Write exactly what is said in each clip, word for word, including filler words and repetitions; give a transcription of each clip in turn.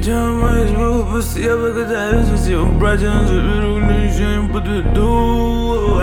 Делаю мои глупости, я благодарю за всего, братья, заберу, ничего не подведу.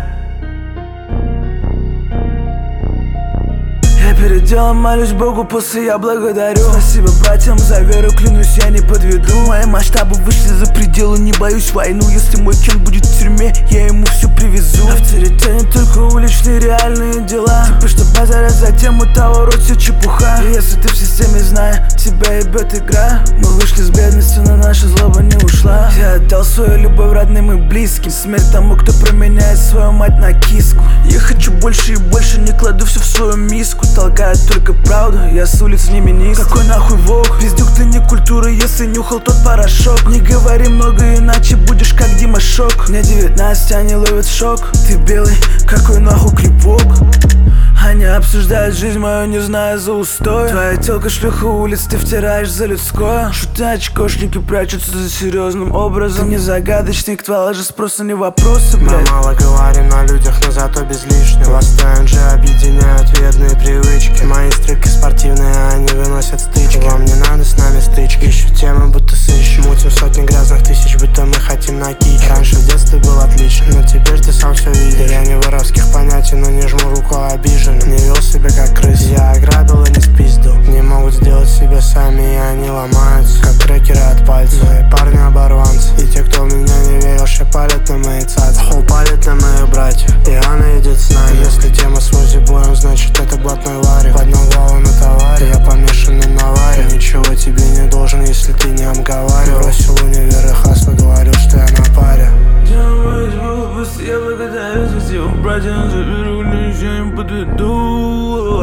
Я перед делом молюсь Богу, после я благодарю. Спасибо братьям за веру, клянусь, я не подведу. Мои масштабы вышли за пределы, не боюсь войну. Если мой кен будет в тюрьме, я ему все привезу. Авторитет не только уличные реальные дела. Типа что базарят за тему того, рот все чепуха. И если ты в системе, знай, тебя ебет игра. Мы вышли с бедностью, но наша злоба не ушла. Я отдал свою любовь родным и близким. Смерть тому, кто променяет свою мать на киску. Я хочу больше и больше, не кладу все в свою миску. Толкают только правду, я с улиц не министр. Какой нахуй вог? Пиздюк, ты не культура, если нюхал тот порошок. Не говори много, иначе будешь как Дима Шок. Мне девятнадцать, они ловят шок. Ты белый, какой нахуй клипок? Они обсуждают жизнь мою, не зная за устой. Твоя тёлка шлюха улиц, ты втираешь за людское. Шуты очкошники прячутся за серьезным образом. Ты не загадочник, твоя же спроса не вопросы, блядь. Мы мало говорим на людях, но зато без лишнего. Ласты же объединяют вредные привычки. Мои стрики спортивные, они выносят стычки. Вам не надо с нами стычки. Ищу темы, будто сыщем. Мутим сотни грязных тысяч, будто мы хотим на кич. Раньше в детстве был отлично, но теперь ты сам все видишь. Я не воровских понятий, но не жму руку, обижен. Не вел себя как крыс, я ограбил и не спиздил. Не могут сделать себе сами, и они ломаются, как трекеры от пальцев. Мои парни оборванцы, и те, кто в меня не верил, шипалят на мои цацы. Хуй палит на моих братьев, и она идет с нами. Если тема с возибоем, значит это блатной ларик. Поднял голову на товаре, я помешанный на варе. Ничего тебе не должен, если ты не обговаривал. Бросил универ и хасло, говорил, что я на паре. Делаю мои глупости, я благодарю за всего, братья, заберу, ничего не подведу.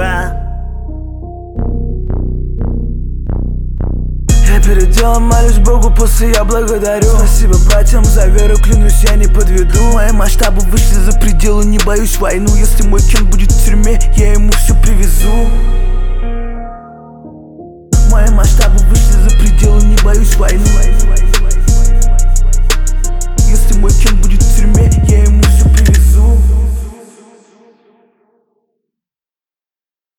Я перед делом молюсь Богу, после я благодарю. Спасибо братьям за веру, клянусь, я не подведу. Мои масштабы вышли за пределы, не боюсь войну. Если мой кен будет в тюрьме, я ему все привезу.